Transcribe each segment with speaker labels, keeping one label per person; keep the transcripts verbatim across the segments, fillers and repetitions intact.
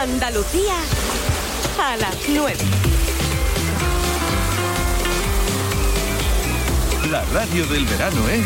Speaker 1: Andalucía a las nueve.
Speaker 2: La radio del verano es...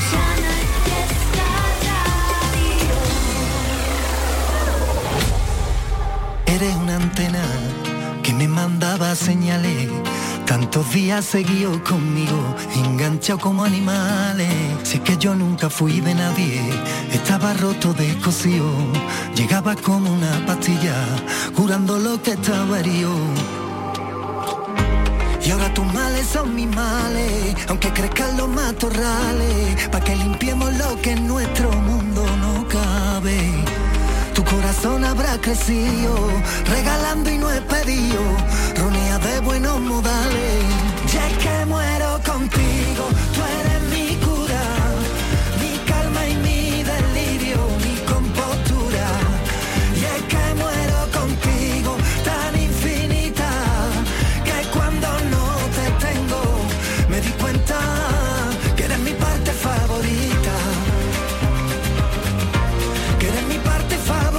Speaker 3: Eres una antena que me mandaba señales, tantos días seguidos conmigo, enganchado como animales. Si es que yo nunca fui de nadie, estaba roto, descosido, llegaba como una pastilla, curando lo que estaba herido. Y ahora tus males son mis males, aunque crezcan los matorrales, pa' que limpiemos lo que en nuestro mundo no cabe. Tu corazón habrá crecido, regalando y no es pedido, ronea de buenos modales. Ya es que muero contigo, tú eres mi cura, mi calma y mi delirio, mi compostura. Y es que muero contigo, tan infinita, que cuando no te tengo, me di cuenta que eres mi parte favorita. Que eres mi parte favorita.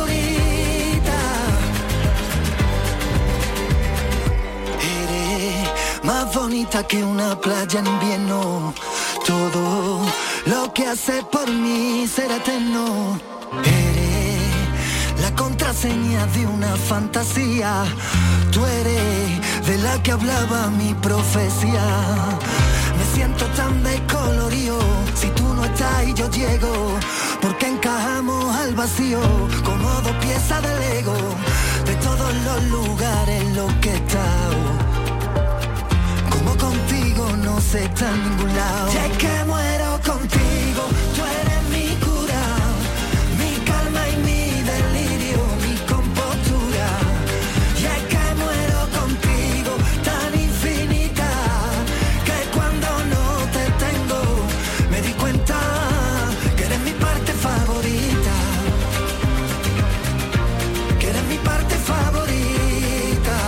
Speaker 3: Eres más bonita que una playa en invierno. Todo lo que haces por mí será eterno. Eres la contraseña de una fantasía. Tú eres de la que hablaba mi profecía. Me siento tan descolorido, si tú no estás y yo llego, porque encajamos al vacío como dos piezas de Lego, de todos los lugares en los que he estado, como contigo no se está en ningún lado. Ya es que muero contigo, tú eres mi cura, mi calma y mi delirio, mi compostura. Ya es que muero contigo, tan infinita, que cuando no te tengo, me di cuenta que eres mi parte favorita, que eres mi parte favorita.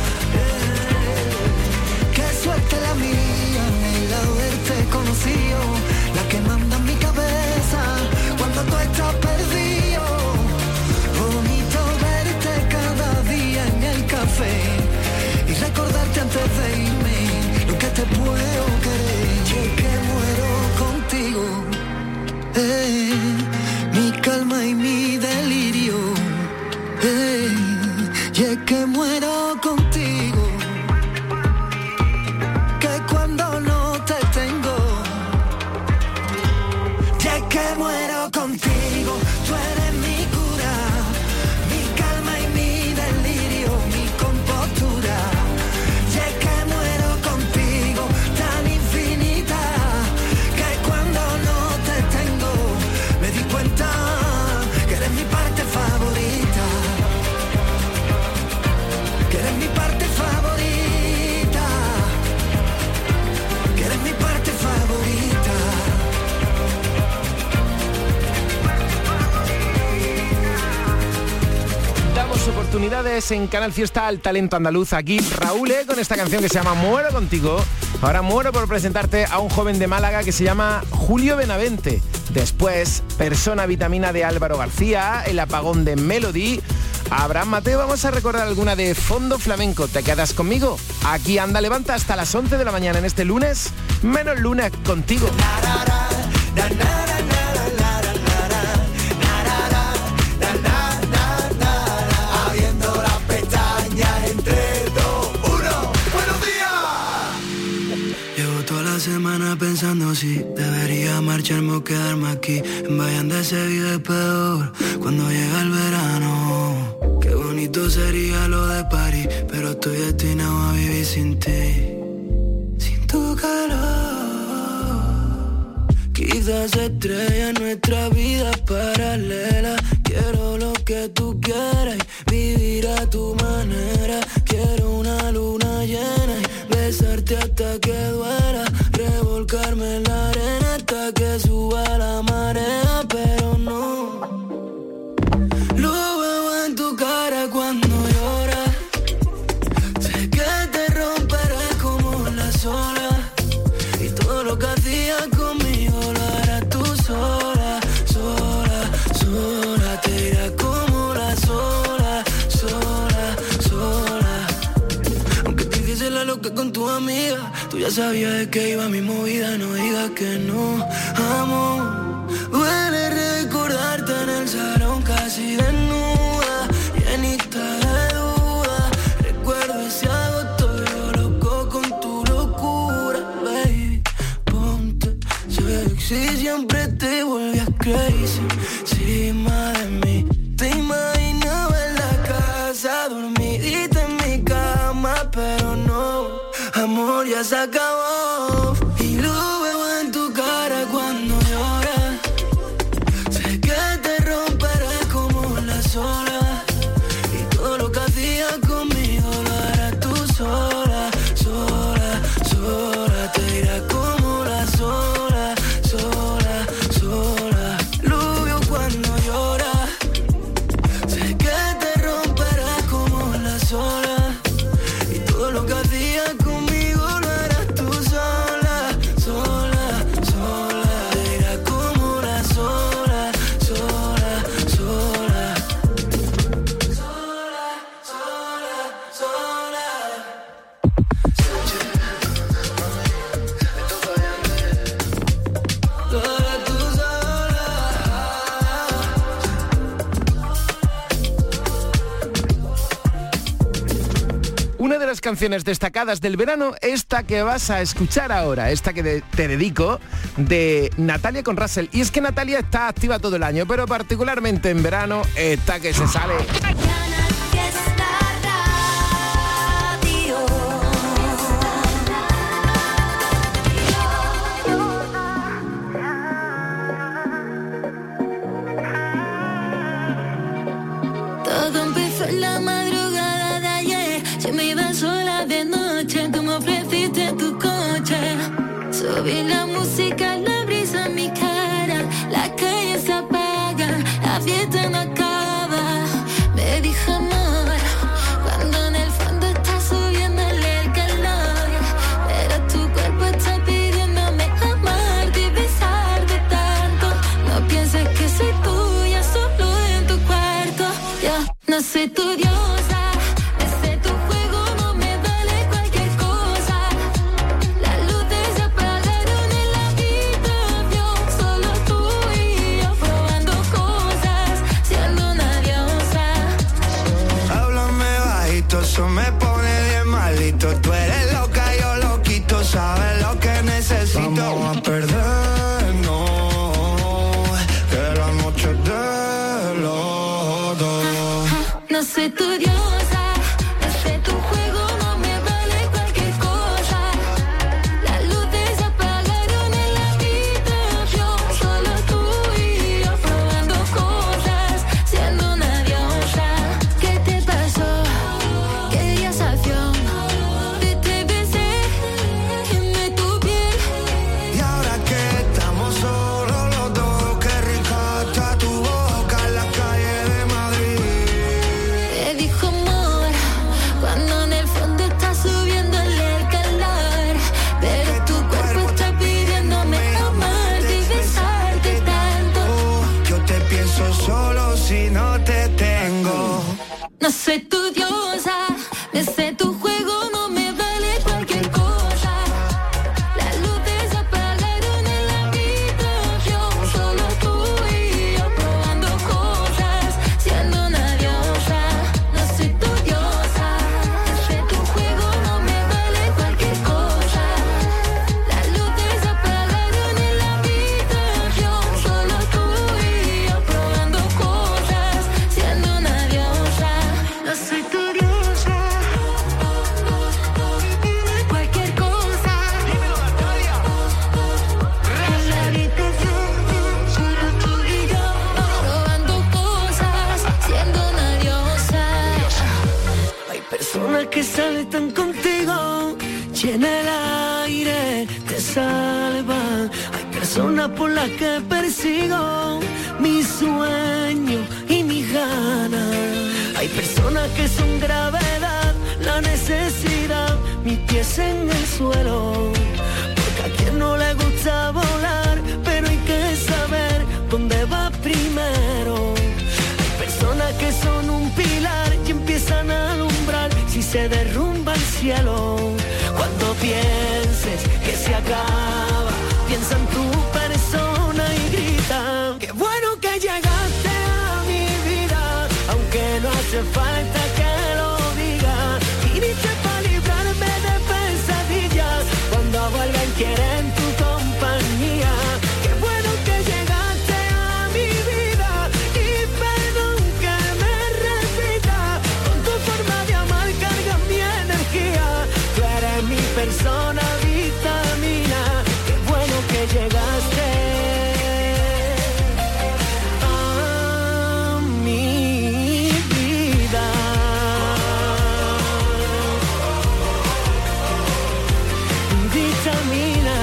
Speaker 3: Eh, qué suerte la mía, el haberte conocido, la que manda en mi cabeza cuando tú estás perdido. Bonito verte cada día en el café y recordarte antes de irme lo que te puedo querer. Yo que muero contigo, eh, mi calma y mi delirio, eh, y es que muero contigo, que cuando no te tengo, ya es que muero contigo, tú eres mi cura, mi calma y mi delirio, mi compostura. Ya es que muero contigo, tan infinita, que cuando no te tengo, me di cuenta que eres mi parte favorita, que eres mi parte favorita, que eres mi parte favorita.
Speaker 4: Damos oportunidades en Canal Fiesta al talento andaluz. Aquí Raúl, ¿eh? Con esta canción que se llama Muero Contigo. Ahora muero por presentarte a un joven de Málaga que se llama Julio Benavente. Después, Persona Vitamina de Álvaro García, El Apagón de Melody, Abraham Mateo. Vamos a recordar alguna de Fondo Flamenco. ¿Te quedas conmigo? Aquí Anda Levanta hasta las once de la mañana en este lunes, menos lunes contigo.
Speaker 5: Abriendo las pestañas entre dos, uno. ¡Buenos días!
Speaker 6: Llevo toda la semana pensando si debería marcharme o quedarme aquí. En Bahía de Sevilla es peor cuando llega el verano. Qué bonito sería lo de París, pero estoy destinado a vivir sin ti, sin tu calor. Quizás estrella en nuestra vida paralela. Quiero lo que tú quieras y vivir a tu manera. Quiero una luna llena y besarte hasta que duela. Revolcarme en la arena hasta que suba la marea, pero no. Lo veo en tu cara cuando lloras. Sé que te romperás como las olas. Y todo lo que hacías conmigo lo harás tú sola, sola, sola. Te irás como las olas. que con tu amiga. Tú ya sabías de que iba mi movida, no digas que no, amor. Duele recordarte en el salón casi desnuda, llenita de duda. Recuerdo ese agosto, yo loco con tu locura, baby. Ponte sexy, siempre te volvías crazy encima de mí. Te imaginaba en la casa, dormidita en mi cama, pero no, amor, ya se acabó. Y lo veo en tu cara cuando lloras. Sé que te romperás como las olas, y todo lo que hacías conmigo lo harás tú sola, sola, sola. Te irás como las olas, sola, sola. Lo veo cuando lloras. Sé que te romperás como las olas, y todo lo que hacías conmigo lo harás tú sola, sola, sola. Te irás como las olas, sola, sola. Sola, sola, sola. Sola, tú sola.
Speaker 4: Una de las canciones destacadas del verano, esta que vas a escuchar ahora, esta que de- te dedico, de Natalia con Russell. Y es que Natalia está activa todo el año, pero particularmente en verano, esta que se sale.
Speaker 1: Canal Fiesta Radio.
Speaker 7: Todo empezó en la madrugada de ayer. Yo me iba sola de noche, tú me ofreciste tu coche. Subí la música, la brisa en mi cara. La calle se apaga, la fiesta no acaba. Me dijo amor, cuando en el fondo está subiéndole el calor. Pero tu cuerpo está pidiéndome amarte y besarte tanto. No pienses que soy tuya solo en tu cuarto. Yo no soy tu diosa, ese tu juego no me vale cualquier cosa. Las luces se apagaron en la habitación, solo tú y yo probando cosas, siendo una diosa.
Speaker 5: Háblame bajito, eso me pone bien malito. Tú eres loca, yo loquito, sabes lo que necesito. Vamos a perdernos, que la noche es de los dos.
Speaker 7: No soy tu diosa, ese tu juego no me vale cualquier cosa. Las luces se apagaron en la habitación, solo tú y yo probando cosas, siendo una diosa. ¿Qué te pasó? ¿Qué día sació? Te te besé, quemé tu piel.
Speaker 5: Y ahora que estamos solos los dos, qué rica está tu boca en la calle de Madrid.
Speaker 7: Te dijo amor, cuando en el fondo está subiéndole el calor. Pero tu cuerpo está pidiéndome amarte y besarte tanto.
Speaker 5: Yo te pienso solo si no te tengo.
Speaker 7: No soy tu diosa, me sé tu juego, no me vale cualquier cosa. Las luces se apagaron en la habitación, solo tú y yo probando cosas, siendo una diosa. No soy tu diosa, me sé tu juego, no me vale cualquier cosa. Las luces se apagaron en la habitación, solo tú y yo probando cosas, siendo una diosa. No soy tu diosa, cualquier cosa. En la habitación, solo tú y yo probando cosas, siendo una diosa.
Speaker 6: Hay personas que saltan contigo, llena el aire, te salvan. Hay personas por las que persigo mi sueño y mis ganas. Hay personas que son gravedad, la necesidad, mis pies en el suelo. Porque a quien no le gusta volar, pero hay que saber dónde va primero. Hay personas que son un pilar y empiezan a alumbrar si se derrumba el cielo. Cuando pienses que se acaba, piensa en tu persona y grita. Qué bueno que llegaste a mi vida, aunque no hace falta que lo diga. Viniste para librarme de pesadillas, cuando vuelven quieren tu compañía. Qué bueno que llegaste a mi vida y perdón que me repita. Con tu forma de amar cargas mi energía. Tú eres mi persona vitamina. Qué bueno que llegaste a mi vida. Vitamina.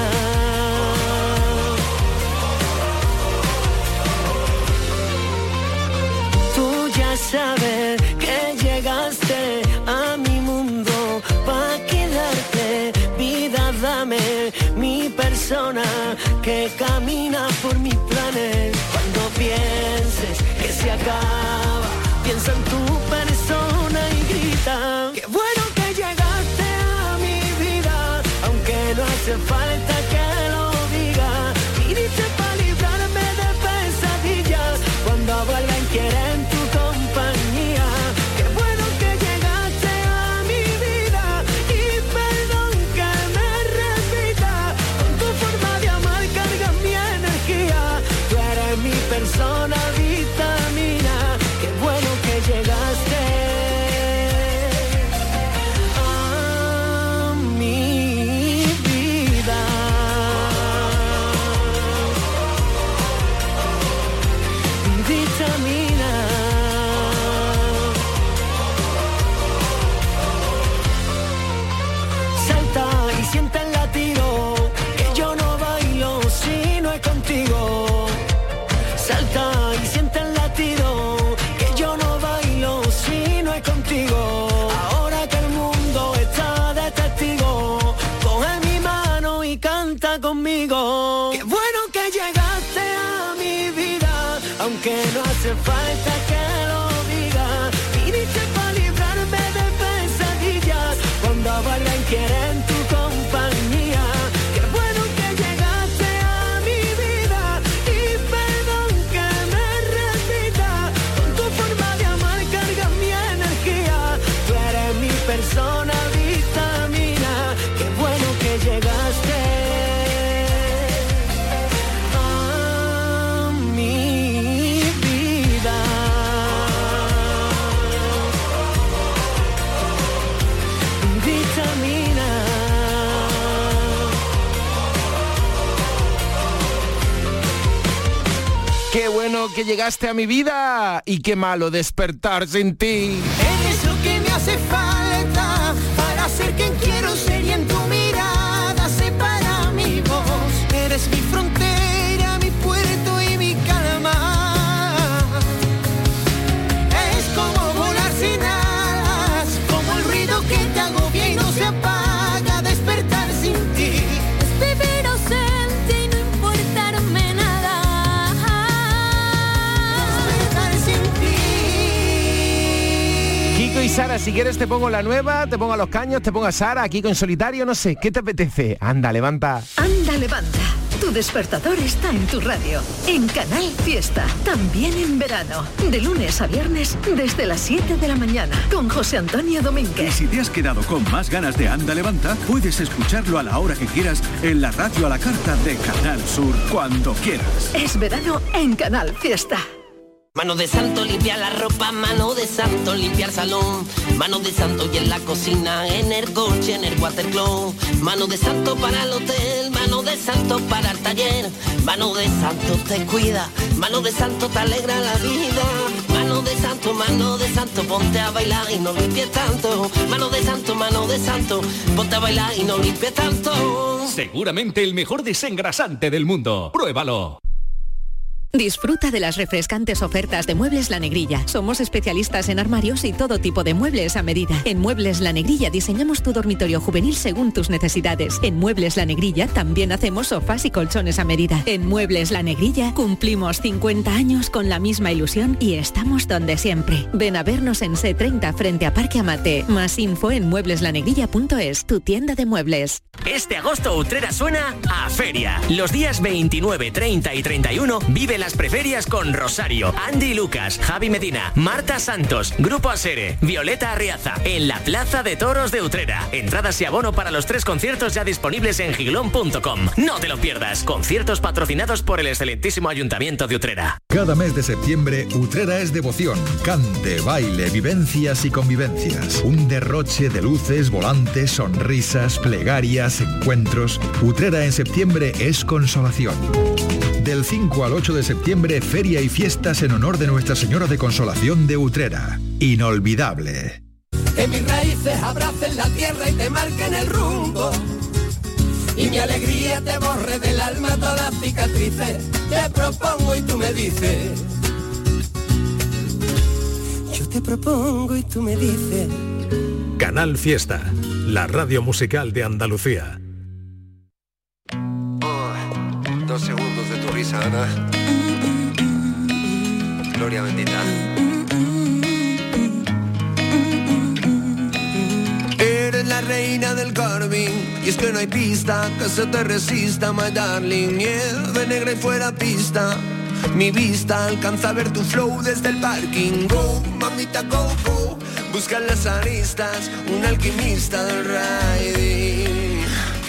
Speaker 6: Tú ya sabes que llegaste a mi mundo pa' quedarte. Vida, dame mi persona que camina por mis planes. Cuando pienses que se acaba, piensa en tu persona y grita. Qué bueno que llegaste a mi vida, aunque no hace falta que lo diga. Viniste para librarme de pesadillas, cuando vuelven quieren tu compañía. Qué bueno que llegaste a mi vida y perdón que me repita. Con tu forma de amar cargas mi energía. Tú eres mi persona vitamina. Qué bueno que llegaste a mi vida. Vitamina. Salta y siente el latido, que yo no bailo si no es contigo. Salta y siente el latido, que yo no bailo si no es contigo. Ahora que el mundo está de testigo, coge mi mano y canta conmigo. Qué bueno que llegaste a mi vida, aunque no hace falta que lo diga. Viniste para librarme de pesadillas, cuando vuelven quieren tu compañía. Qué bueno que llegaste a mi vida y perdón que me repita. Con tu forma de amar cargas mi energía. Tú eres mi persona vitamina. Qué bueno que llegaste a mi vida. Vitamina.
Speaker 4: Qué bueno que llegaste a mi vida y qué malo despertar sin ti.
Speaker 6: Eres lo que me hace falta para ser quien quiero ser, y en tu mirada se para mi voz. Eres mi frontera, mi puerto y mi calma. Es como volar sin alas, como el ruido que te agobia y no se apaga, despertar sin ti.
Speaker 7: Es vivir ausente y no importarme nada.
Speaker 6: Despertar sin ti.
Speaker 4: Kiko y Sara, si quieres te pongo la nueva, te pongo a los caños, te pongo a Sara, aquí con solitario, no sé, ¿qué te apetece? Anda, levanta.
Speaker 8: Anda, levanta. Tu despertador está en tu radio, en Canal Fiesta, también en verano, de lunes a viernes desde las siete de la mañana, con José Antonio
Speaker 2: Y
Speaker 8: Domínguez.
Speaker 2: si te has quedado con más ganas de Anda Levanta, puedes escucharlo a la hora que quieras en la radio a la carta de Canal Sur, cuando quieras.
Speaker 8: Es verano en Canal Fiesta.
Speaker 9: Mano de santo limpia la ropa, mano de santo limpia el salón, mano de santo y en la cocina, en el coche, en el watercloak, mano de santo para el hotel, mano de santo para el taller, mano de santo te cuida, mano de santo te alegra la vida, mano de santo, mano de santo, ponte a bailar y no limpies tanto, mano de santo, mano de santo, ponte a bailar y no limpies tanto.
Speaker 10: Seguramente el mejor desengrasante del mundo. Pruébalo. Disfruta de las refrescantes ofertas de Muebles La Negrilla. Somos especialistas en armarios y todo tipo de muebles a medida. En Muebles La Negrilla diseñamos tu dormitorio juvenil según tus necesidades. En Muebles La Negrilla también hacemos sofás y colchones a medida. En Muebles La Negrilla cumplimos cincuenta años con la misma ilusión y estamos donde siempre. Ven a vernos en C treinta frente a Parque Amate. Más info en muebles la negrilla punto es, tu tienda de muebles.
Speaker 11: Este agosto Utrera suena a feria. Los días veintinueve, treinta y treinta y uno vive las preferias con Rosario, Andy Lucas, Javi Medina, Marta Santos, Grupo Asere, Violeta Arriaza, en la Plaza de Toros de Utrera. Entradas y abono para los tres conciertos ya disponibles en giglón punto com. No te lo pierdas. Conciertos patrocinados por el excelentísimo Ayuntamiento de Utrera.
Speaker 12: Cada mes de septiembre, Utrera es devoción, cante, baile, vivencias y convivencias. Un derroche de luces, volantes, sonrisas, plegarias, encuentros. Utrera en septiembre es consolación. Del cinco al ocho de septiembre, feria y fiestas en honor de Nuestra Señora de Consolación de Utrera. Inolvidable.
Speaker 13: Que mis raíces abracen la tierra y te marquen el rumbo. Y mi alegría te borre del alma todas las cicatrices. Te propongo y tú me dices. Yo te propongo y tú me dices.
Speaker 14: Canal Fiesta, la radio musical de Andalucía.
Speaker 15: Oh, dos segundos de tu risa, Ana. Gloria bendita.
Speaker 13: Eres la reina del Carmen y es que no hay pista que se te resista, my darling. Nieve negra y fuera pista. Mi vista alcanza a ver tu flow desde el parking. Go, mamita, go, go. Busca las aristas, un alquimista del riding.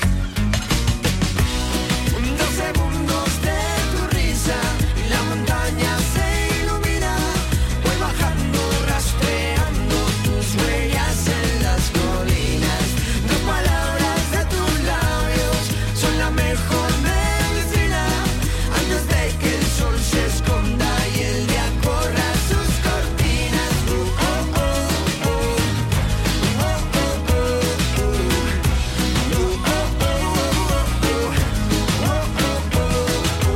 Speaker 13: Dos segundos de tu risa y la montaña se ilumina. Voy bajando, rastreando tus huellas en las colinas. Dos palabras de tus labios son la mejor medicina. Antes de que el sol se esconda y el día corra sus cortinas. Uh, oh, oh, oh. Uh, oh, oh, oh. Uh, oh, oh, oh. Uh, oh,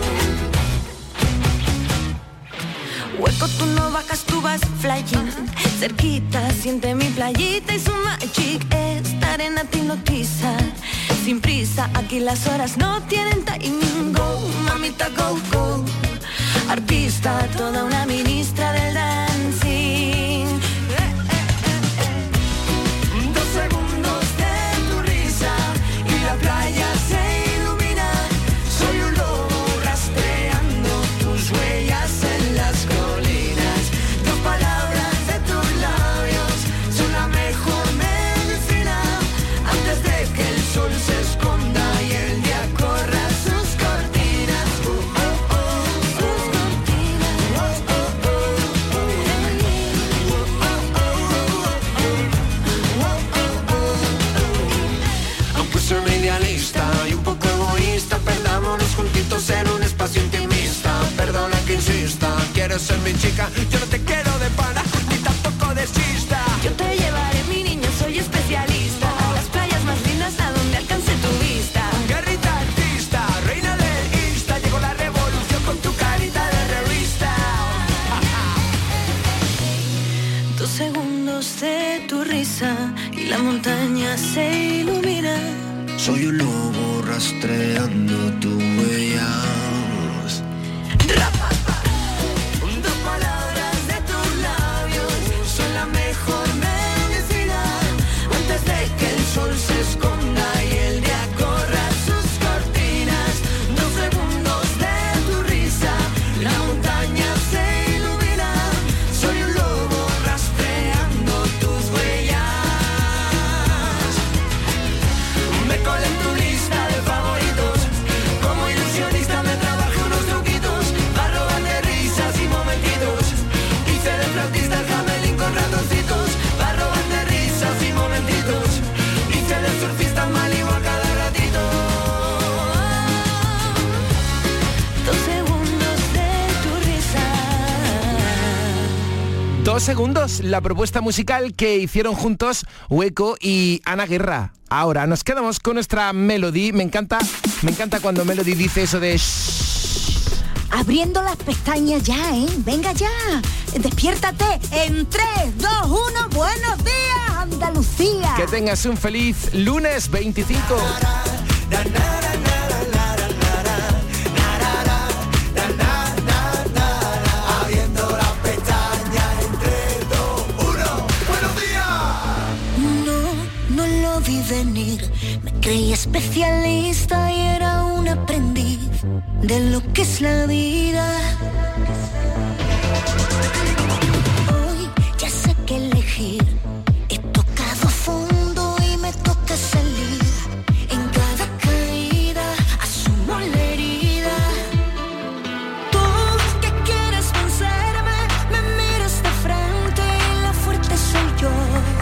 Speaker 13: oh, oh.
Speaker 7: Hueco tú no bajas, tú vas flying. Cerquita, siente mi playita y su magic. Esta arena te hipnotiza. Sin prisa, aquí las horas no tienen timing. Go, mamita, go, go. Artista, toda una ministra del dancing.
Speaker 13: Dos segundos de tu risa y la playa se ilumina. Soy un lobo rastreando tus huellas en las colinas. Dos palabras de tus labios son la mejor medicina. Antes de que el sol se esconda y el día corra sus cortinas. Uh, oh, oh, sus cortinas. Uh, oh, oh, oh. Uh, oh, oh, oh. Uh, oh, oh, oh. Aunque soy una idealista y un poco egoísta, perdámonos juntitos en un espacio intimista. Perdona que insista, quieres ser mi chica. Yo no te quiero de pana, ni tampoco de chista.
Speaker 7: Yo te llevaré, mi niño, soy especialista. A las playas más lindas a donde alcance tu vista.
Speaker 13: Guerrita artista, reina del Insta. Llegó la revolución con tu carita de revista.
Speaker 7: Dos segundos de tu risa y la montaña se ilumina.
Speaker 13: Soy un lobo rastreando tus huellas. Dos palabras de tus labios son la mejor medicina. Antes de que el sol se esconda y el día corra sus cortinas. Dos segundos de tu risa, la montaña se ilumina. Soy un lobo rastreando tus huellas. Me colé en tu lista de favoritos. Como ilusionista me trabajé unos truquitos para robarme risas y momentitos. Hice de flautista el jamelín con ratoncitos para robarme risas y momentitos. Hice de surfista en Malibu a cada ratito.
Speaker 7: Dos segundos de tu risa.
Speaker 4: Dos segundos, la propuesta musical que hicieron juntos Hueco y Ana Guerra. Ahora nos quedamos con nuestra Melody. Me encanta, me encanta cuando Melody dice eso de shh.
Speaker 16: abriendo las pestañas ya, ¿eh? Venga ya, despiértate en tres, dos, uno, buenos días, Andalucía.
Speaker 4: Que tengas un feliz lunes veinticinco.
Speaker 13: Abriendo las pestañas en tres, dos, uno. ¡Buenos días!
Speaker 7: No, no lo vi venir. Me creí especialista y era un aprendiz de lo que es la vida. Hoy ya sé qué elegir. He tocado fondo y me toca salir. En cada caída asumo la herida. Tú que quieres vencerme, me miras de frente y la fuerte soy yo.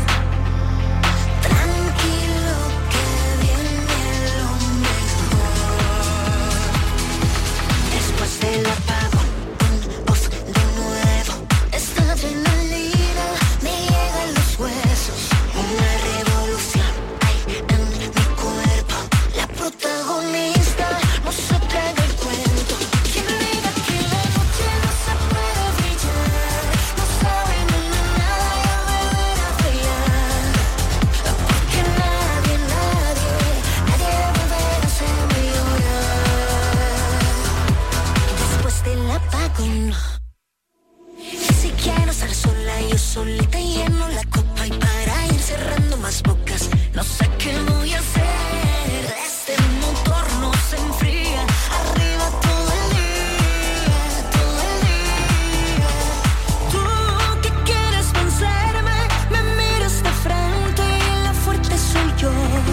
Speaker 7: Tranquilo que viene lo mejor. Después del apagón, un off de nuevo. Esta adrenalina me llega a los huesos. Una revolución hay en mi cuerpo. La protagonista no se traga el cuento. Quien diga que la noche no se puede brillar, no sabe nada y a beber a brillar. Porque nadie, nadie, nadie debe hacerme llorar. Después del apagón, y si quiero estar sola, yo solita lleno la copa y para ir cerrando más bocas, no sé qué voy a hacer. Este motor no se enfría, arriba todo el día, todo el día. Tú que quieres vencerme, me miras de frente y la fuerte soy yo.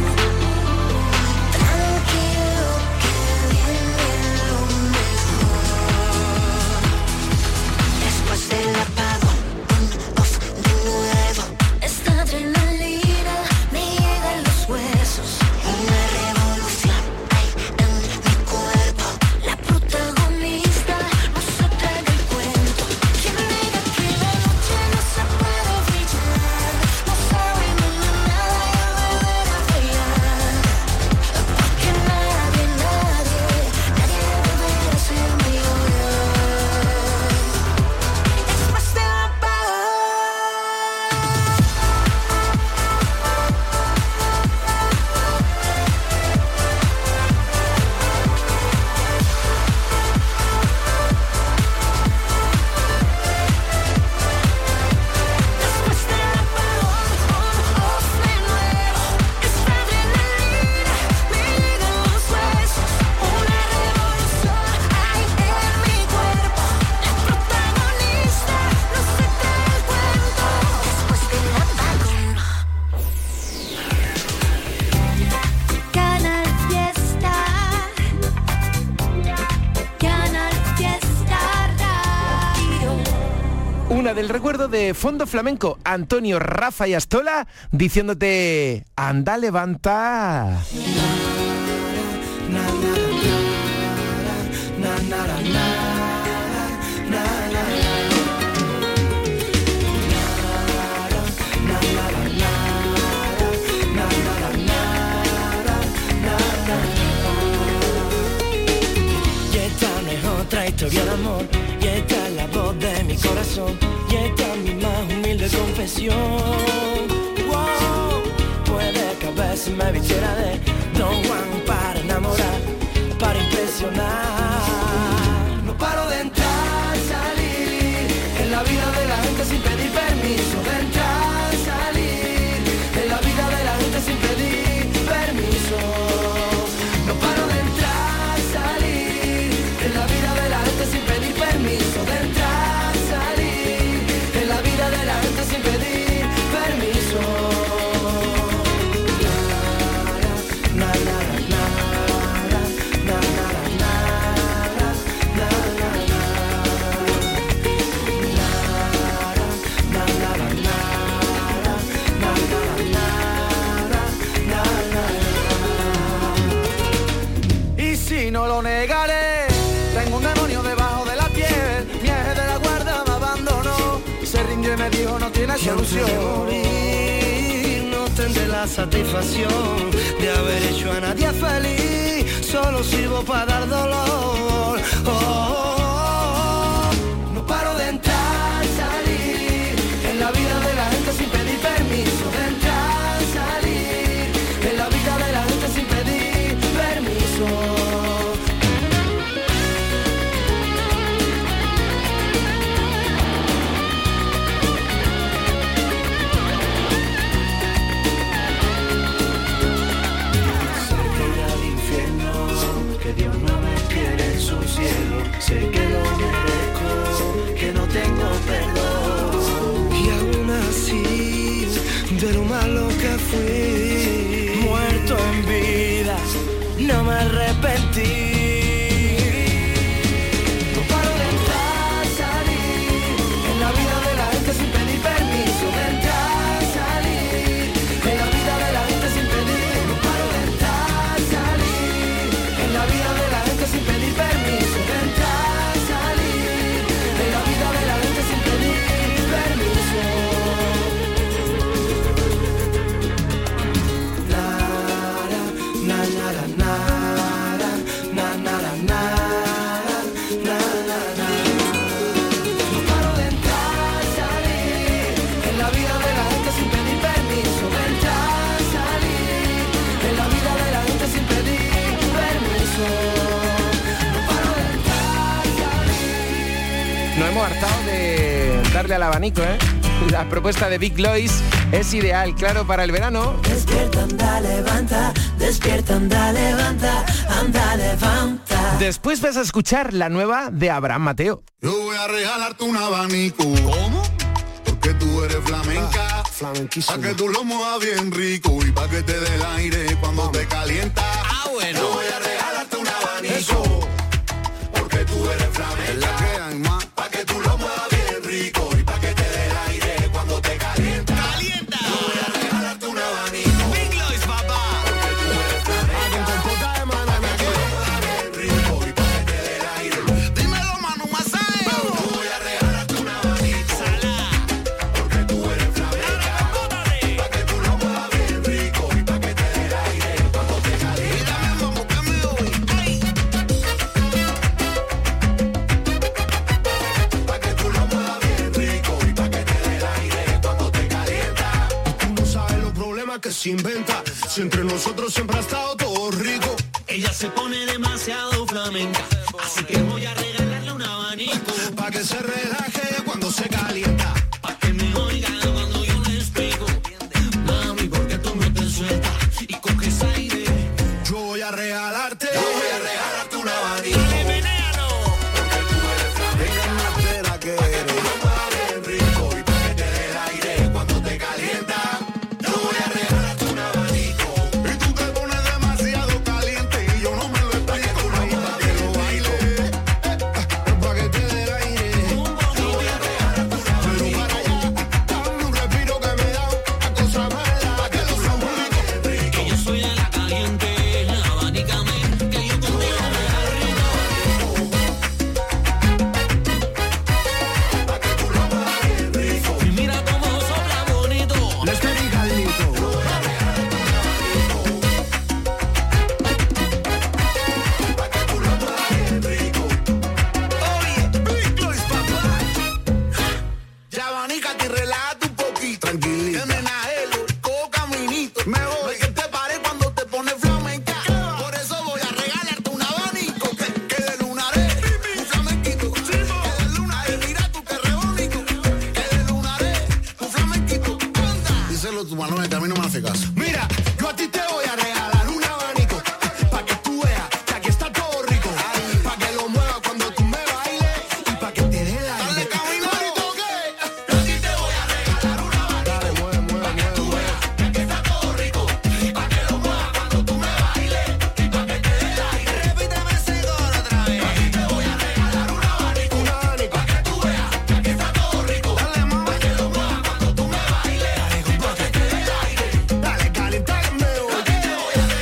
Speaker 7: Tranquilo que viene lo mejor. Después del apagón, un off de nuevo. Esta adrenalina me llega a los huesos. Una revolución hay en mi cuerpo. La protagonista no se traga el cuento. Quien diga que la noche no se puede brillar, no sabe nada y a beber a brillar. Porque nadie, nadie, nadie debe hacerme llorar. Después del apagón. Después del apagón, un off de nuevo. Esta adrenalina me llega a los huesos. Una revolución hay en mi cuerpo. La protagonista no se traga el cuento. Después del apagón. Canal Fiesta. Canal Fiesta Radio.
Speaker 4: Una del recuerdo de Fondo Flamenco, Antonio, Rafa y Astola, diciéndote, anda, levanta.
Speaker 6: Y esta no es otra historia de amor, y esta es la voz de mi corazón, y esta es mi más humilde confesión. Wow, puede que a veces me vistiera de Don Juan para enamorar, para impresionar. No paro de entrar, salir en la vida de la gente sin pedir permiso. De entrar, salir en la vida de la gente sin pedir permiso. No paro de entrar, salir en la vida de la gente sin pedir permiso. De entrar, salir en la vida de la gente sin pedir permiso. Na, na, na, na, na, na, na, na, na,
Speaker 13: Y si no lo negaré, tengo un demonio debajo de la piel. Mi eje de la guarda me abandonó, se rindió y me dijo no tiene solución.
Speaker 6: No tendré la satisfacción de haber hecho a nadie feliz, solo sirvo para dar dolor. Oh, de lo malo que fui. Muerto en vida, no me arrepentí. No paro de entrar, salir en la vida de la gente sin pedir permiso. De entrar, salir en la vida de la gente sin pedir. No paro de entrar, salir en la vida de la gente sin pedir permiso. De entrar, salir en la vida de la gente sin pedir permiso. Na, na, na, na, na, na, na, na, na, na, na. No paro de entrar, salir en la vida de la gente sin pedir permiso. De entrar, salir en la vida de la gente sin pedir permiso. No paro de entrar, salir.
Speaker 4: No hemos hartado de darle al abanico, ¿eh? La propuesta de Big Lois es ideal, claro, para el verano.
Speaker 6: Despierta, anda, levanta, despierta, anda, levanta, anda, levanta.
Speaker 4: Después vas a escuchar la nueva de Abraham Mateo.
Speaker 17: Yo voy a regalarte un abanico. ¿Cómo? Porque tú eres flamenca. Ah, flamenquísimo. Pa' que tú lo muevas bien rico y pa' que te dé el aire cuando Vamos. te calienta. Ah, bueno. Yo voy a regalarte un abanico. Eso. Porque tú eres flamenca. Pa' que tú lo muevas bien rico y pa' que te dé el aire cuando te calienta. ¡Calienta! Yo voy a regalarte un abanico. Big Lois, papá. Porque tú eres flamenca. Con compota de banana. Pa' que lo muevas bien rico y pa' que te dé el aire. Dímelo, Manu Masae. Yo voy a regalarte un abanico. Salá. Porque tú eres flamenca. Pa' que tú lo muevas bien rico y pa' que te dé el aire cuando te calienta. Mírame, mamá, que me oí. ¡Ay! Pa' que tú lo muevas bien rico y pa' que te dé el aire cuando te calienta. Tú no sabes los problemas que se inventa. Si entre nosotros siempre ha estado todo rico.
Speaker 18: Ella se pone demasiado flamenca, así que voy a regalarle un abanico.
Speaker 17: Pa' que se relaje cuando se calienta.
Speaker 18: Pa' que me oiga cuando yo le explico. Mami, porque tú no te sueltas y coges aire.
Speaker 17: Yo voy a regalarte. Yo voy a regalarte un abanico.
Speaker 18: Dale, menéalo.
Speaker 17: Porque tú eres flamenca. Más de la que eres. Pa' que tú lo muevas bien rico y pa' que te dé el aire cuando te calienta. Yo voy a regalarte un abanico. Y tú te pones demasiado caliente y yo no me lo explico. Pa' que tú lo muevas bien rico. Pa' que te dé el aire. Yo voy a regalarte un abanico. Pero para allá, dame un respiro que me da a cosa mala. Pa' que tú lo muevas bien rico.
Speaker 18: Que yo soy de la caliente, abanícame, que yo contigo me arriba.
Speaker 17: Pa' que tú lo muevas bien rico.
Speaker 18: Y mira cómo sopla bonito.
Speaker 17: Les pedí Carlito. Yo voy a regalarte un abanico. Pa' que tú lo muevas bien rico. Oye, Big Lois, papá. Ya abanícate y relájate un poquito. Tranquilita. Que nena, hello, cojo caminito. Me voy. Que te pare cuando te pones flamenca. Por eso voy a regalarte un abanico. Que, que de lunaré, un flamenquito. Que de lunaré, mira tú que re bonito. Que de lunaré, un flamenquito. Anda. Díselo tu mano, a mí no me hace caso. Mira, yo a ti te voy a regalar un abanico. Pa' que tú veas que aquí está todo rico. Pa' que lo muevas cuando tú me bailes. Y pa' que te dé la dale camino y toque. Yo a ti te voy a regalar un abanico. Dale, mueve, mueve, pa' que tú veas que aquí está todo rico. Pa' que lo muevas cuando tú me bailes. Y pa' que te dé el aire. Repíteme ese coro otra vez. Yo a ti te voy a regalar un abanico. Un abanico. Pa' que tú veas que aquí está todo rico. Dale, mami. Pa' que lo muevas cuando tú me bailes. Dale, pa' que te dé el aire. Dale, calentame hoy. Yo a ti te voy a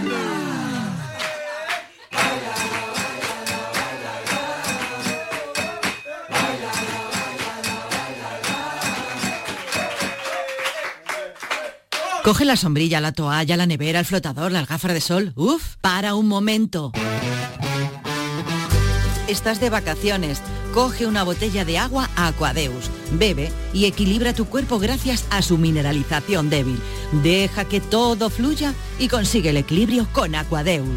Speaker 19: Coge la sombrilla, la toalla, la nevera, el flotador, las gafas de sol. Uf, para un momento. Estás de vacaciones. Coge una botella de agua Aquadeus, bebe y equilibra tu cuerpo gracias a su mineralización débil. Deja que todo fluya y consigue el equilibrio con Aquadeus.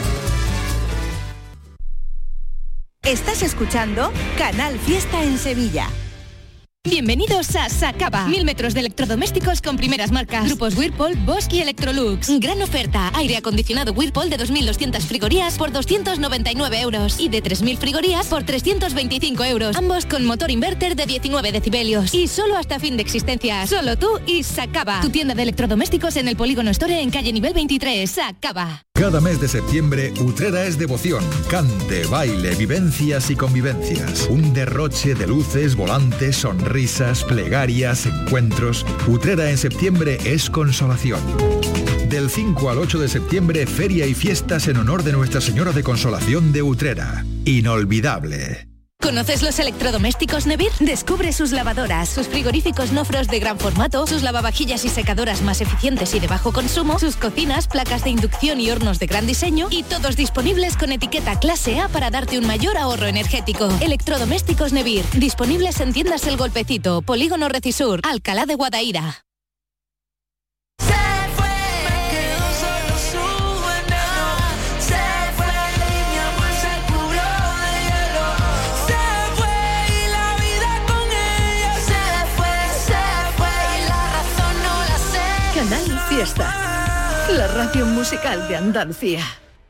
Speaker 20: Estás escuchando Canal Fiesta en Sevilla.
Speaker 21: Bienvenidos a Sacaba. Mil metros de electrodomésticos con primeras marcas. Grupos Whirlpool, Bosch y Electrolux. Gran oferta. Aire acondicionado Whirlpool de dos mil doscientas frigorías por doscientos noventa y nueve euros. Y de tres mil frigorías por trescientos veinticinco euros. Ambos con motor inverter de diecinueve decibelios. Y solo hasta fin de existencia. Solo tú y Sacaba. Tu tienda de electrodomésticos en el Polígono Store en calle nivel veintitrés. Sacaba.
Speaker 12: Cada mes de septiembre, Utrera es devoción, cante, baile, vivencias y convivencias. Un derroche de luces, volantes, sonrisas, plegarias, encuentros. Utrera en septiembre es consolación. Del cinco al ocho de septiembre, feria y fiestas en honor de Nuestra Señora de Consolación de Utrera. Inolvidable.
Speaker 21: ¿Conoces los electrodomésticos Nevir? Descubre sus lavadoras, sus frigoríficos Nofros de gran formato, sus lavavajillas y secadoras más eficientes y de bajo consumo, sus cocinas, placas de inducción y hornos de gran diseño, y todos disponibles con etiqueta clase A para darte un mayor ahorro energético. Electrodomésticos Nevir, disponibles en tiendas El Golpecito, Polígono Recisur, Alcalá de Guadaira.
Speaker 8: Canal Fiesta, la radio musical de Andalucía.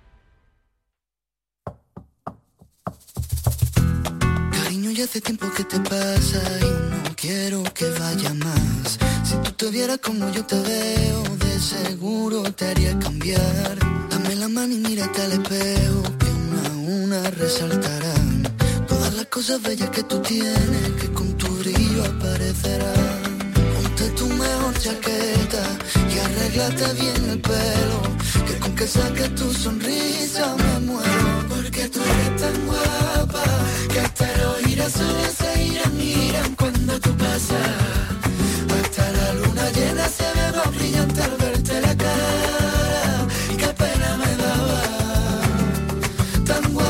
Speaker 3: Cariño, ya hace tiempo que te pasa y no quiero que vaya más. Si tú te vieras como yo te veo, de seguro te haría cambiar. Dame la mano y mírate al espejo, que una a una resaltarán todas las cosas bellas que tú tienes, que con tu brillo aparecerán. Ponte tu mejor chaqueta y arréglate bien el pelo, que con que saques tu sonrisa me muero. Porque tú eres tan guapa que hasta los girasoles se irán, miran cuando tú pasas. Hasta la luna llena se ve más brillante al verte la cara. Y qué pena me daba, tan guapa.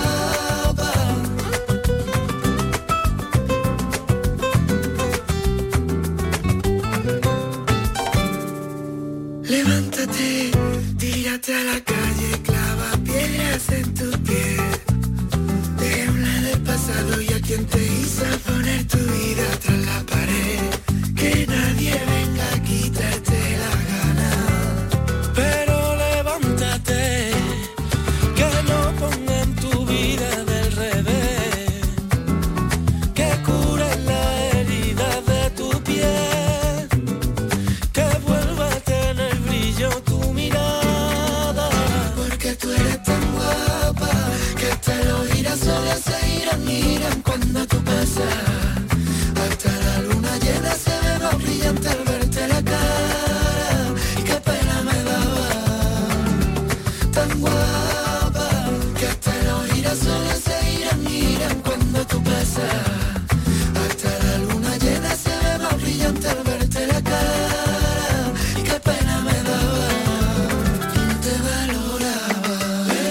Speaker 3: Levántate, tírate a la calle, clava piedras en tu pie. Deja un lado el pasado y a quien te hizo poner tu vida tras la pared. Que nadie venga a quitarte la gana.
Speaker 6: Pero levántate, que no pongan tu vida del revés, que curen la herida de tu piel, que vuelva a tener brillo tu mirada.
Speaker 3: Porque tú eres tan guapa que hasta los girasoles se irán, miran cuando tú pasas. Hasta la luna llena se ve más brillante al verte la cara. Y qué pena me daba, tan guapa que hasta los girasoles se irán, miran cuando tú pasas. Hasta la luna llena se ve más brillante al verte la cara. Y qué pena me daba, y no te valoraba,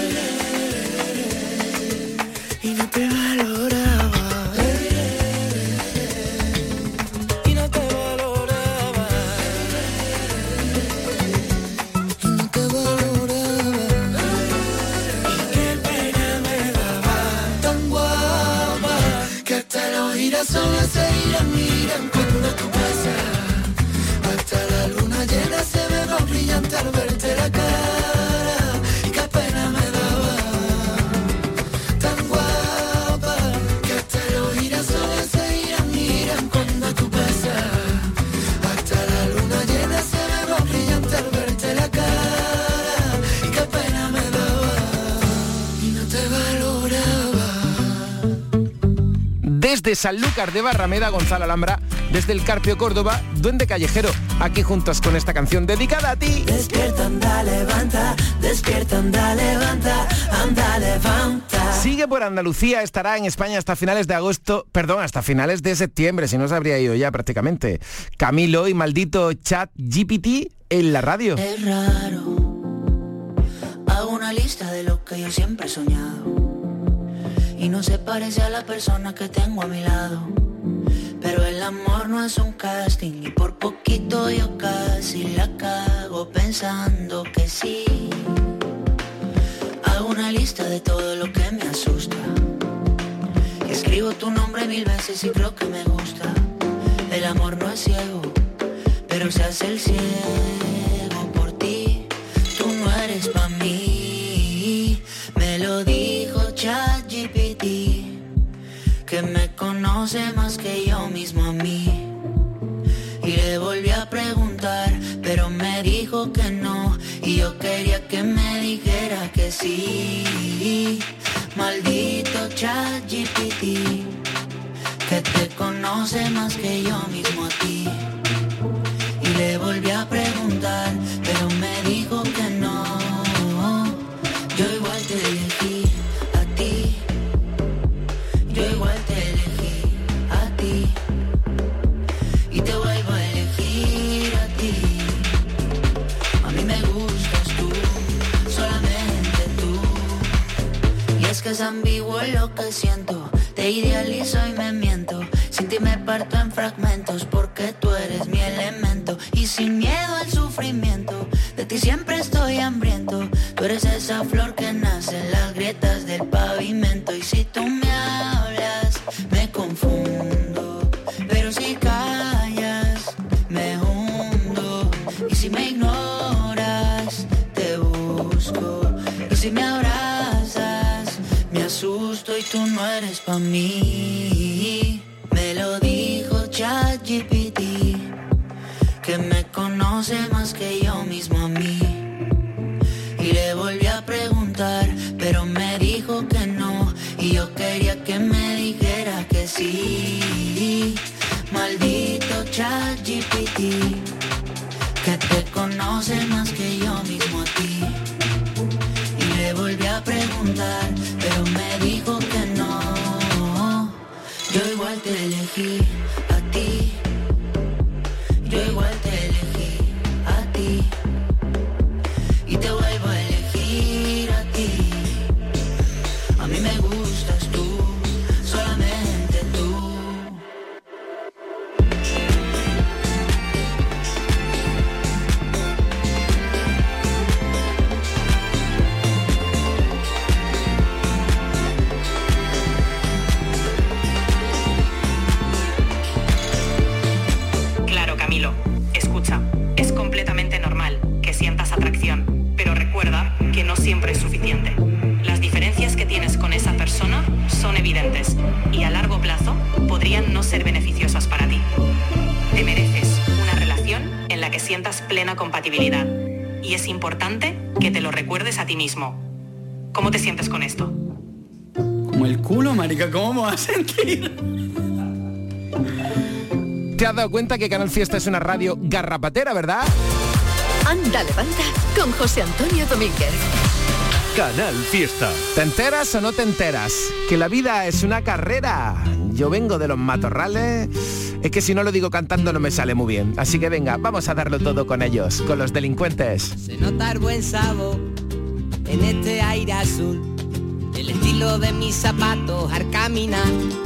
Speaker 3: y no te valoraba,
Speaker 6: y no te valoraba.
Speaker 3: y no te valoraba. Y qué pena me daba, tan guapa que hasta los girasoles se irán, miran cuando tú pasas. Hasta la luna llena se ve más brillante al verte la cara. Y qué pena me daba, tan guapa que hasta los girasoles se irán, miran cuando tú pasas. Hasta la luna llena se ve más brillante al verte la cara. Y qué pena me daba, y no te valoraba.
Speaker 4: Desde Sanlúcar de Barrameda, Gonzalo Alhambra. Desde el Carpio, Córdoba, Duende Callejero. Aquí juntos con esta canción dedicada a ti.
Speaker 13: Despierta, anda, levanta, despierta.
Speaker 6: anda, levanta, anda, levanta.
Speaker 4: Sigue por Andalucía, estará en España hasta finales de agosto, perdón, hasta finales de septiembre, si no se habría ido ya prácticamente. Camilo y maldito Chat G P T en la radio.
Speaker 6: Es raro, hago una lista de lo que yo siempre he soñado y no se parece a la persona que tengo a mi lado. Pero el amor no es un casting y por poquito yo casi la cago pensando que sí. Hago una lista de todo lo que me asusta y escribo tu nombre mil veces y creo que me gusta. El amor no es ciego, pero se hace el ciego por ti. Tú no eres pa' mí, me lo dijo ChatGPT, que me conoce más que yo mismo a mí. Y le volví a preguntar, pero me dijo que no, y yo quería que me dijera que sí. Maldito ChatGPT, que te conoce más que yo mismo a ti. Y le volví a preguntar, pero me dijo que no. Yo igual te elegí a ti, yo igual te elegí a ti y te vuelvo a elegir a ti. A mí me gustas tú, solamente tú. Y es que es ambiguo lo que siento, te idealizo y me miento. Sin ti me parto en fragmentos porque tú eres mi elemento. Y sin miedo al sufrimiento, de ti siempre estoy hambriento. Tú eres esa flor que nace en las grietas del pavimento. Y si tú me hablas, me confundo, pero si callas, me hundo. Y si me ignoras, te busco. Y si me abrazas, me asusto y tú no eres pa' mí. Me lo dijo ChatGPT, que me conoce más que yo mismo a mí. Y le volví a preguntar, pero me dijo que no, y yo quería que me dijera que sí. Maldito ChatGPT, que te conoce más que yo mismo a ti. Y le volví a preguntar, pero me dijo que no. Yo igual te elegí a ti, yo igual te elegí a ti y te vuelvo a elegir a ti. A mí me gustas tú, solamente tú.
Speaker 1: Escucha, es completamente normal que sientas atracción, pero recuerda que no siempre es suficiente. Las diferencias que tienes con esa persona son evidentes y a largo plazo podrían no ser beneficiosas para ti. Te mereces una relación en la que sientas plena compatibilidad y es importante que te lo recuerdes a ti mismo. ¿Cómo te sientes con esto?
Speaker 22: Como el culo, marica, ¿cómo me vas a sentir?
Speaker 4: ¿Te has dado cuenta que Canal Fiesta es una radio garrapatera, verdad?
Speaker 8: Anda, levanta con José Antonio Domínguez.
Speaker 2: Canal Fiesta.
Speaker 4: ¿Te enteras o no te enteras? Que la vida es una carrera. Yo vengo de los matorrales. Es que si no lo digo cantando no me sale muy bien. Así que venga, vamos a darlo todo con ellos, con los delincuentes.
Speaker 23: Se nota el buen sabor en este aire azul, el estilo de mis zapatos al caminar,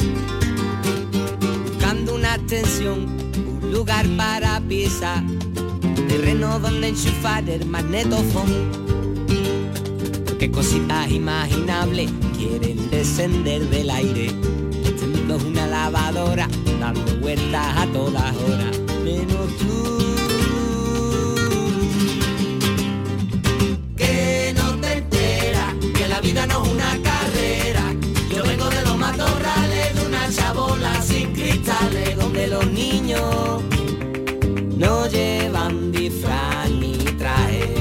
Speaker 23: buscando una extensión, un lugar para pisar, terreno donde enchufar el magnetofón. Porque cositas imaginables quieren descender del aire. Este mundo es una lavadora dando vueltas a todas horas, menos tú. Que no te enteras que la vida no es una carrera. Yo vengo de los matorrales, de una chabola sin cristales, donde los niños no llevan disfraz ni traje.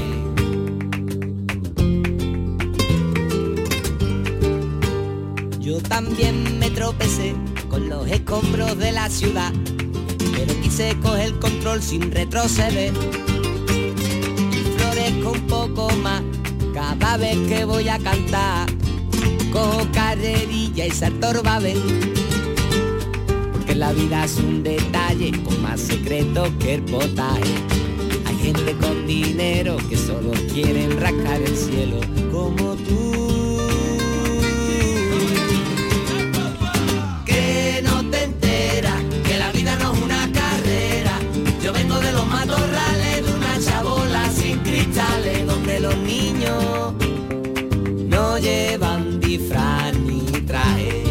Speaker 23: Yo también me tropecé con los escombros de la ciudad, pero quise coger control sin retroceder. Y florezco un poco más Cada vez que voy a cantar, cojo carrerilla y salto Orbabel. Porque la vida es un detalle con más secreto que el potaje. Hay gente con dinero que solo quieren rascar el cielo, como tú. Que no te enteras que la vida no es una carrera. Yo vengo de los matorrales, de una chabola sin cristales, donde los niños no llevan disfraz ni traje.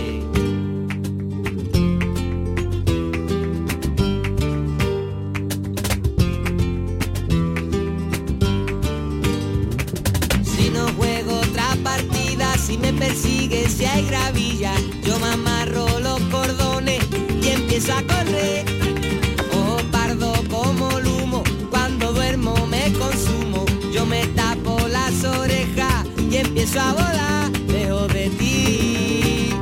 Speaker 23: Si no juego otra partida, si me persigue, si hay gravilla, yo me amarro los cordones y empiezo a correr. Ojo pardo como el humo, cuando duermo me consumo. Yo me tapo las orejas y empiezo a volar lejos de ti.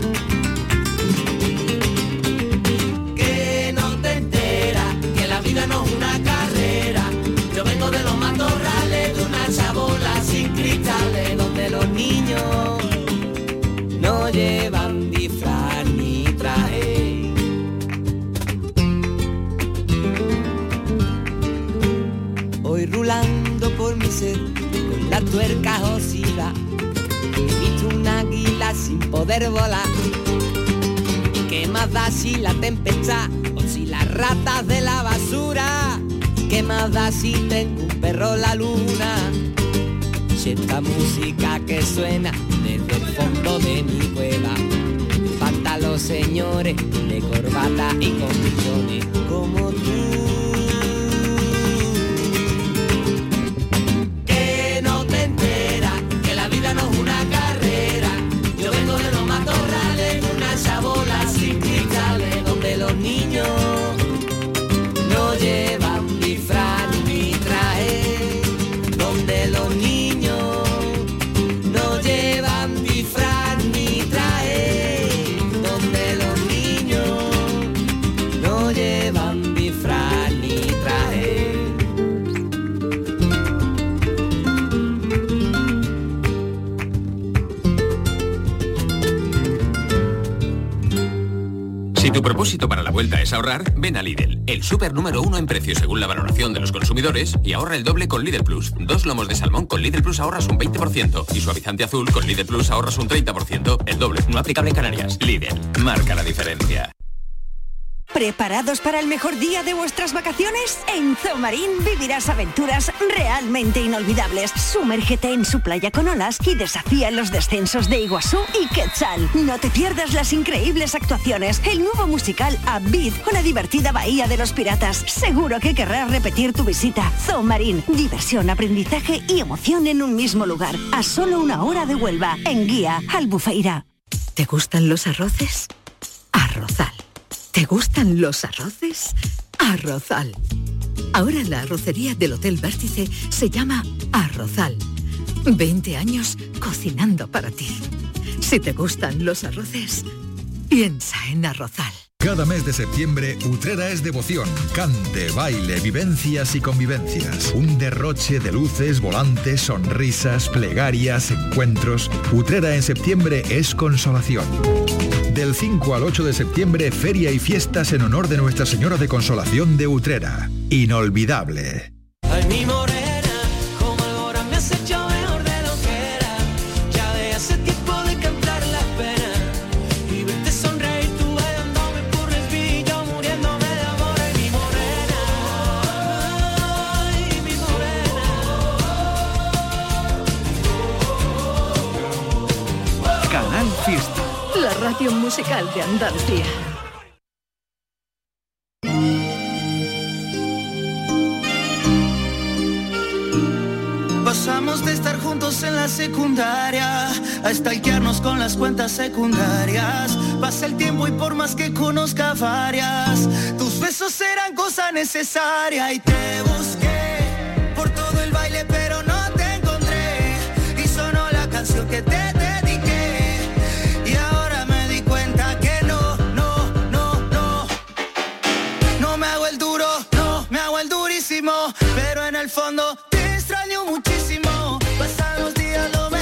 Speaker 23: Que no te enteras que la vida no es una carrera. Yo vengo de los matorrales, de una chabola sin cristales, donde los niños no llevan disfraz ni traje. Hoy rulando por mi ser, con la tuerca oscila, he visto un águila sin poder volar. ¿Qué más da si la tempestad o si las ratas de la basura? ¿Qué más da si tengo un perro en la luna? Si esta música que suena desde el fondo de mi cueva, faltan los señores de corbata y con millones como tú. Que no te enteras que la vida no es una carrera. Yo vengo de los matorrales, de una chabola sin cristales, donde los niños no llevan disfraz ni traje, donde los niños no llevan disfraz ni traje, donde los niños no llevan disfraz ni traje.
Speaker 5: Si tu propósito para la vuelta es ahorrar, ven a Lidl, el súper número uno en precio según la valoración de los consumidores, y ahorra el doble con Lidl Plus. Dos lomos de salmón con Lidl Plus ahorras un veinte por ciento y suavizante azul con Lidl Plus ahorras un treinta por ciento. El doble, no aplicable en Canarias. Lidl, marca la diferencia.
Speaker 20: ¿Preparados para el mejor día de vuestras vacaciones? En Zoomarín vivirás aventuras realmente inolvidables. Sumérgete en su playa con olas y desafía los descensos de Iguazú y Quetzal. No te pierdas las increíbles actuaciones, el nuevo musical Abid o la divertida Bahía de los Piratas. Seguro que querrás repetir tu visita. Zoomarín, diversión, aprendizaje y emoción en un mismo lugar. A solo una hora de Huelva, en Guía, Albufeira.
Speaker 8: ¿Te gustan los arroces? Arrozal. ¿Te gustan los arroces? Arrozal. Ahora la arrocería del Hotel Vértice se llama Arrozal. veinte años cocinando para ti. Si te gustan los arroces, piensa en Arrozal.
Speaker 12: Cada mes de septiembre, Utrera es devoción, cante, baile, vivencias y convivencias. Un derroche de luces, volantes, sonrisas, plegarias, encuentros. Utrera en septiembre es consolación. Del cinco al ocho de septiembre, feria y fiestas en honor de Nuestra Señora de Consolación de Utrera. Inolvidable.
Speaker 23: Ay, mi morena, como ahora me has hecho mejor de lo que era. Ya de hace tiempo de cantar las penas y verte sonreír, tú bailándome por el pillo, muriéndome de amor. Ay, mi morena, ay, mi morena.
Speaker 2: Canal Fiesta.
Speaker 8: La radio musical de Andalucía.
Speaker 3: Pasamos de estar juntos en la secundaria a stalkearnos con las cuentas secundarias. Pasa el tiempo y por más que conozca varias, tus besos eran cosa necesaria. Y te busqué por todo el baile pero no te encontré, y sonó la canción que te dediqué, y ahora me di cuenta que no, no, no, no. No me hago el duro, no me hago el durísimo, pero en el fondo te extraño muchísimo. Pasan los días, lo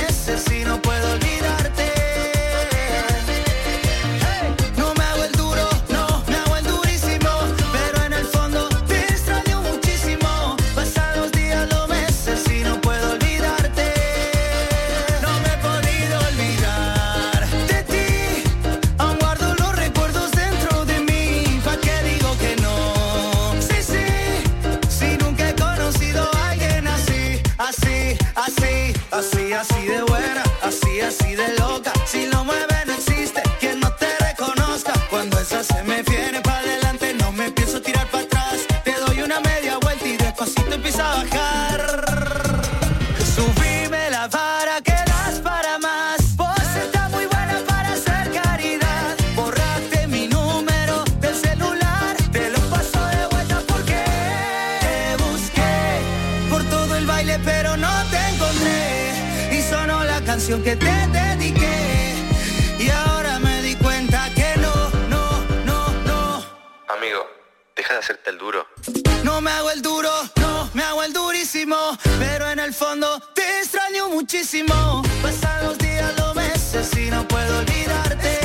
Speaker 3: así, así de buena, así, así de loca. Si lo mueve no existe quien no te reconozca. Cuando esa se me viene para adelante no me pienso tirar para atrás. Te doy una media vuelta y despacito empieza a bajar. Subime la vara que das para más. Vos estás muy buena para hacer caridad. Borraste mi número del celular, te lo paso de vuelta porque te busqué por todo el baile pero no te encontré. Y sonó la canción que te dediqué y ahora me di cuenta que no, no, no, no.
Speaker 15: Amigo, deja de hacerte el duro.
Speaker 3: No me hago el duro, no me hago el durísimo, pero en el fondo te extraño muchísimo. Pasan los días, los meses y no puedo olvidarte.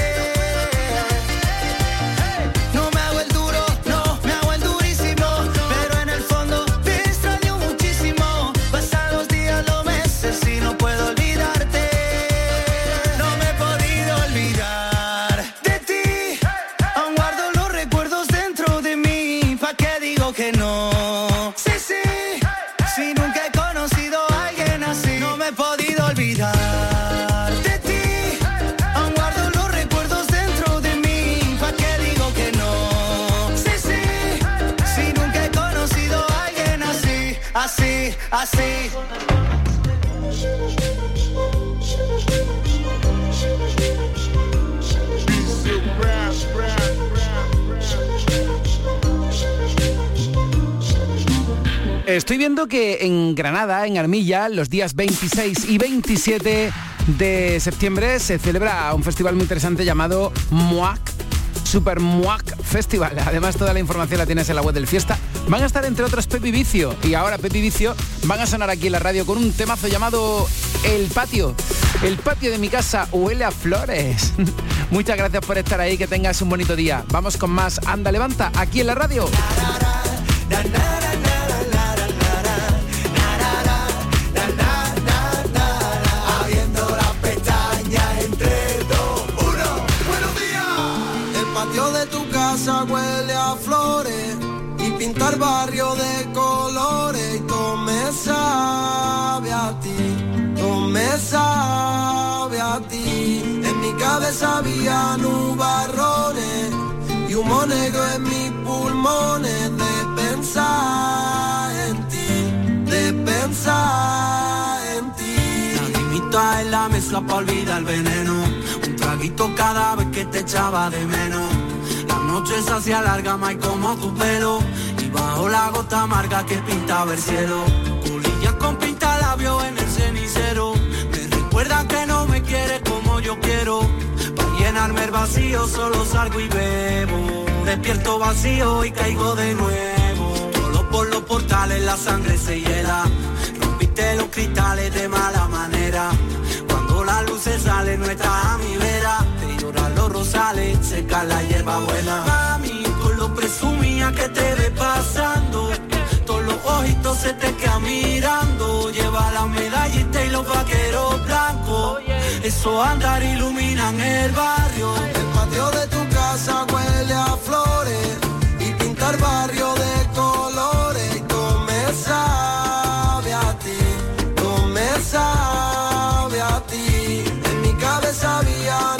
Speaker 3: No me hago el duro, no me hago el durísimo, pero en el fondo te extraño muchísimo. Pasan los días, los meses y no puedo olvidarte. No me he podido olvidar de ti. Aún guardo los recuerdos dentro de mí. ¿Pa' qué digo que no? Sí, sí, si nunca he conocido a alguien así. No me he podido olvidar de ti. Aún guardo los recuerdos dentro de mí. ¿Pa' qué digo que no? Sí, sí, si nunca he conocido a alguien así, así, así.
Speaker 4: Estoy viendo que en Granada, en Armilla, los días veintiséis y veintisiete de septiembre se celebra un festival muy interesante llamado Muac, Super Muac Festival. Además, toda la información la tienes en la web del Fiesta. Van a estar entre otros Pepi Vicio y ahora Pepi Vicio van a sonar aquí en la radio con un temazo llamado El Patio. El patio de mi casa huele a flores. Muchas gracias por estar ahí, que tengas un bonito día. Vamos con más Anda Levanta aquí en la radio.
Speaker 9: Huele a flores y pintar barrio de colores y todo me sabe a ti, todo me sabe a ti. En mi cabeza había nubarrones y humo negro en mis pulmones de pensar en ti, de pensar en ti. La limita en la mesa para olvidar el veneno, un traguito cada vez que te echaba de menos. La noche se hacía larga, más como tu pelo, y bajo la gota amarga que pintaba el cielo. Colillas con pintalabios en el cenicero, me recuerdan que no me quieres como yo quiero. Para llenarme el vacío solo salgo y bebo. Despierto vacío y caigo de nuevo. Solo por los portales la sangre se hiela. Rompiste los cristales de mala manera. Cuando la luz se sale no está a mi vera. Los rosales, seca la hierba buena. Mami, con lo presumía que te ve pasando, todos los ojitos se te quedan mirando. Lleva la medallita y los vaqueros blancos, esos andar iluminan el barrio. El patio de tu casa huele a flores y pintar barrio de colores. Y todo me sabe a ti, todo me sabe a ti. En mi cabeza había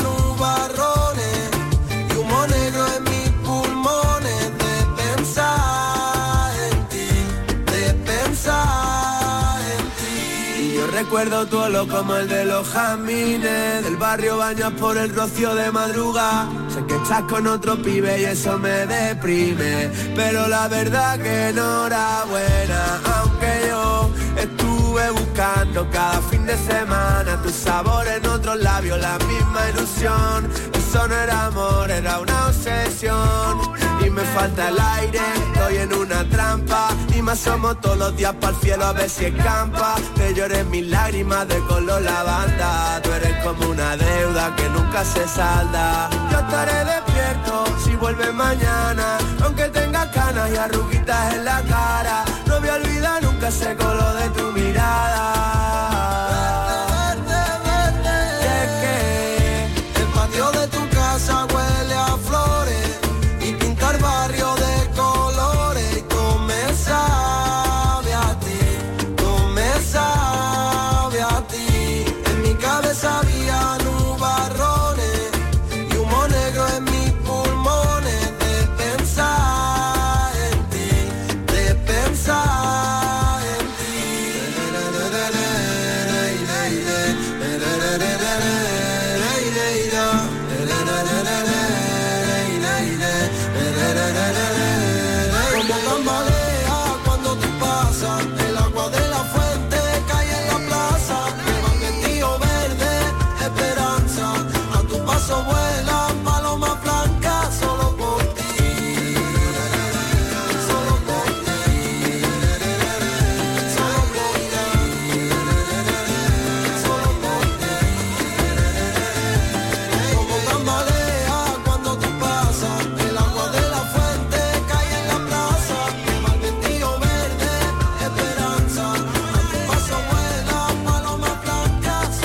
Speaker 9: recuerdo tu olor como el de los jazmines del barrio, bañas por el rocío de madrugada. Sé que estás con otro pibe y eso me deprime, pero la verdad que enhorabuena. Aunque yo estuve buscando cada fin de semana tu sabor en otros labios, la misma ilusión. Eso no era amor, era una obsesión. Y me falta el aire, estoy en una trampa. Y me asomo todos los días para el cielo a ver si escampa. Te lloré mis lágrimas de color lavanda. Tú eres como una deuda que nunca se salda. Yo estaré despierto si vuelves mañana, aunque tengas canas y arruguitas en la cara. No voy a olvidar nunca ese color de tu mirada. Huele a flores y pintar barrio de colores. Y todo me sabe a ti, todo me sabe a ti.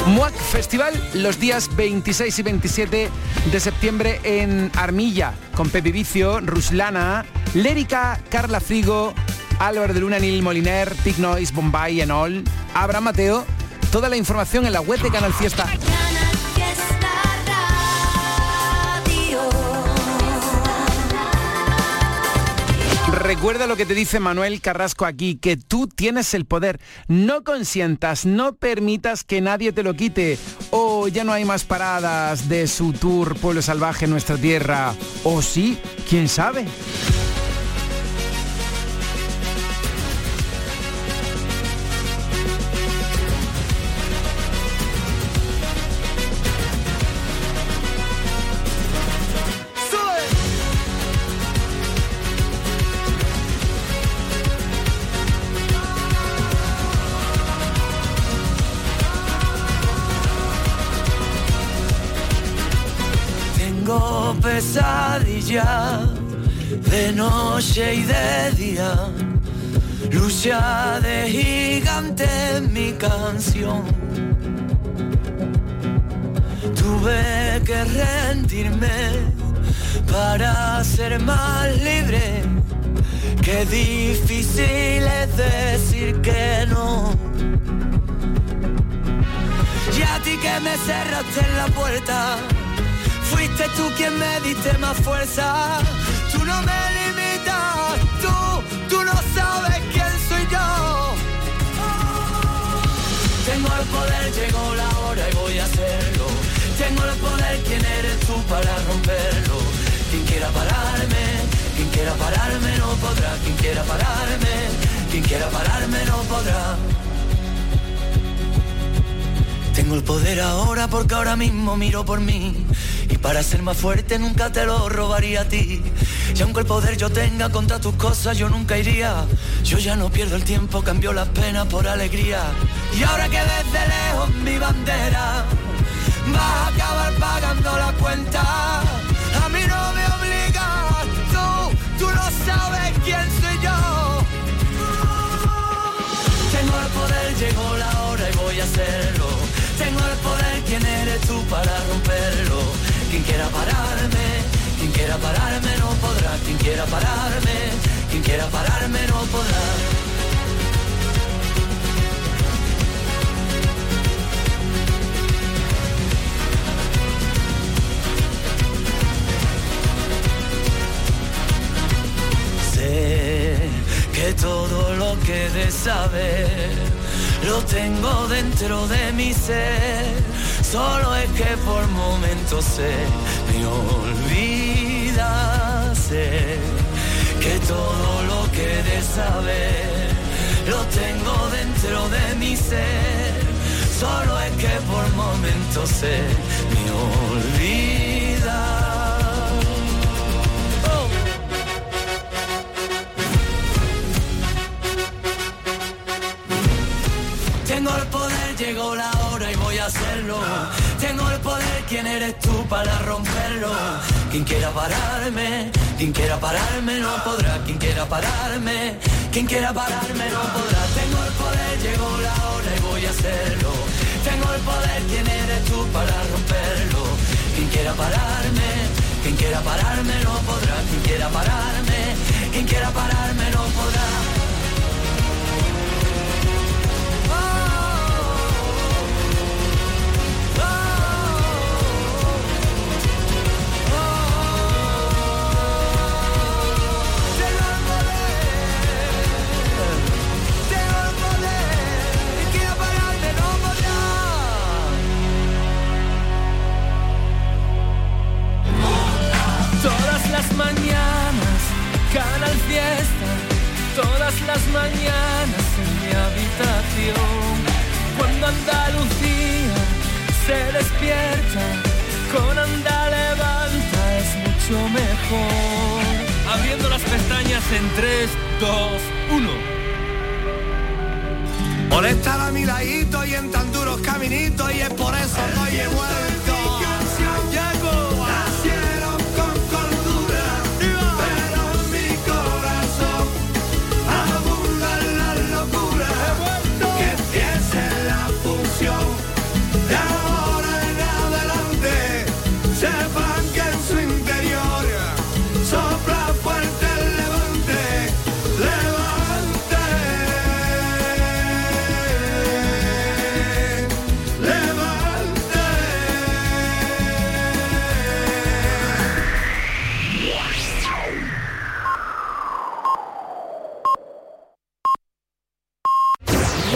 Speaker 4: Muac Festival los días veintiséis y veintisiete de septiembre en Armilla, con Pepe Vicio, Ruslana, Lérica, Carla Frigo, Álvaro de Luna, Nil Moliner, Tic Noise, Bombay, Enol, Abraham Mateo. Toda la información en la web de Canal Fiesta. Recuerda lo que te dice Manuel Carrasco aquí, que tú tienes el poder. No consientas, no permitas que nadie te lo quite. O oh, ya no hay más paradas de su tour Pueblo Salvaje en nuestra tierra. O oh, sí, quién sabe.
Speaker 6: Pesadilla de noche y de día, lucha de gigante en mi canción. Tuve que rendirme para ser más libre. Qué difícil es decir que no. Y a ti que me cerraste en la puerta, fuiste tú quien me diste más fuerza. Tú no me limitas, tú, tú no sabes quién soy yo. Tengo el poder, llegó la hora y voy a hacerlo. Tengo el poder, ¿quién eres tú para romperlo? Quien quiera pararme, quien quiera pararme no podrá. Quien quiera pararme, quien quiera pararme no podrá. Tengo el poder ahora porque ahora mismo miro por mí. Y para ser más fuerte nunca te lo robaría a ti. Y aunque el poder yo tenga contra tus cosas, yo nunca iría. Yo ya no pierdo el tiempo, cambio las penas por alegría. Y ahora que desde lejos mi bandera vas a acabar pagando la cuenta. A mí no me obligas, tú, tú no sabes quién soy yo. Tengo el poder, llegó la hora y voy a hacerlo. Tengo el poder, ¿quién eres tú para romperlo? Quien quiera pararme, quien quiera pararme no podrá. Quien quiera pararme, quien quiera pararme no podrá. Sé que todo lo que de saber lo tengo dentro de mi ser. Solo es que por momentos se me olvida. Sé que todo lo que de saber lo tengo dentro de mi ser. Solo es que por momentos se me olvida. Tengo el poder, llegó la hora y voy a hacerlo. Tengo el poder, ¿quién eres tú para romperlo? Quien quiera pararme, quien quiera pararme no podrá. Quien quiera pararme, quien quiera pararme no podrá. Tengo el poder, llegó la hora y voy a hacerlo. Tengo el poder, ¿quién eres tú para romperlo? Quien quiera pararme, quien quiera pararme no podrá. Quien quiera pararme, quien quiera pararme no podrá. Las mañanas, Canal Fiesta, todas las mañanas en mi habitación. Cuando Andalucía se despierta, con Anda Levanta es mucho mejor. Abriendo las pestañas en tres, dos, uno.
Speaker 17: Por estar a mi ladito y en tan